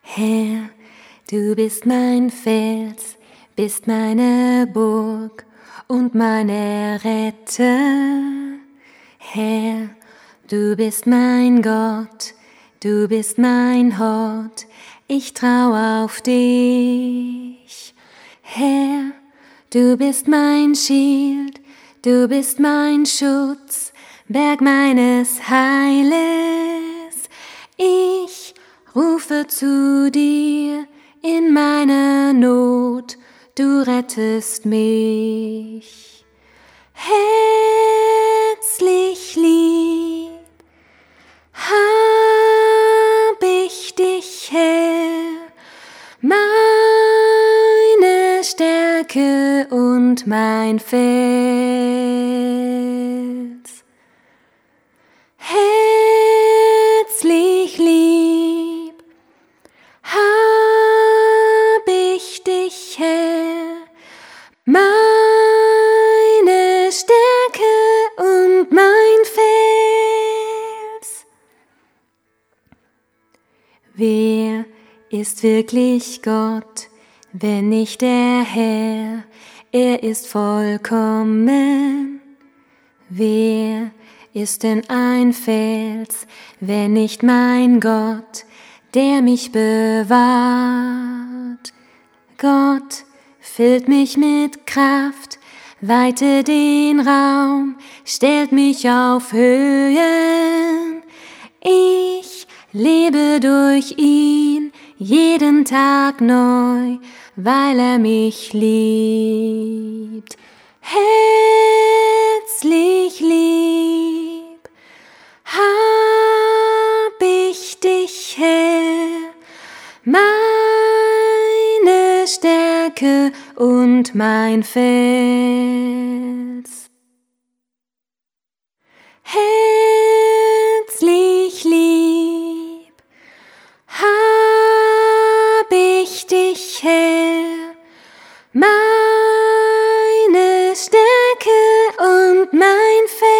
Herr, du bist mein Fels, bist meine Burg und mein Erretter. Herr, du bist mein Gott, du bist mein Hort, ich trau auf dich. Herr, du bist mein Schild, du bist mein Schutz, Berg meines Heiles. Ich rufe zu dir in meiner Not, du rettest mich. Herzlich lieb hab ich dich, Herr, meine Stärke und mein Fels. Herzlich lieb hab ich dich, Herr, meine Stärke und mein Fels. Wer ist wirklich Gott, wenn nicht der Herr? Er ist vollkommen. Wer ist denn ein Fels, wenn nicht mein Gott, der mich bewahrt? Gott füllt mich mit Kraft, weitet den Raum, stellt mich auf Höhen. Ich lebe durch ihn jeden Tag neu, weil er mich liebt. Herzlich lieb hab ich dich, Herr, meine Stärke und mein Fels. Herzlich lieb hab ich dich, Herr, meine Stärke und mein Fels.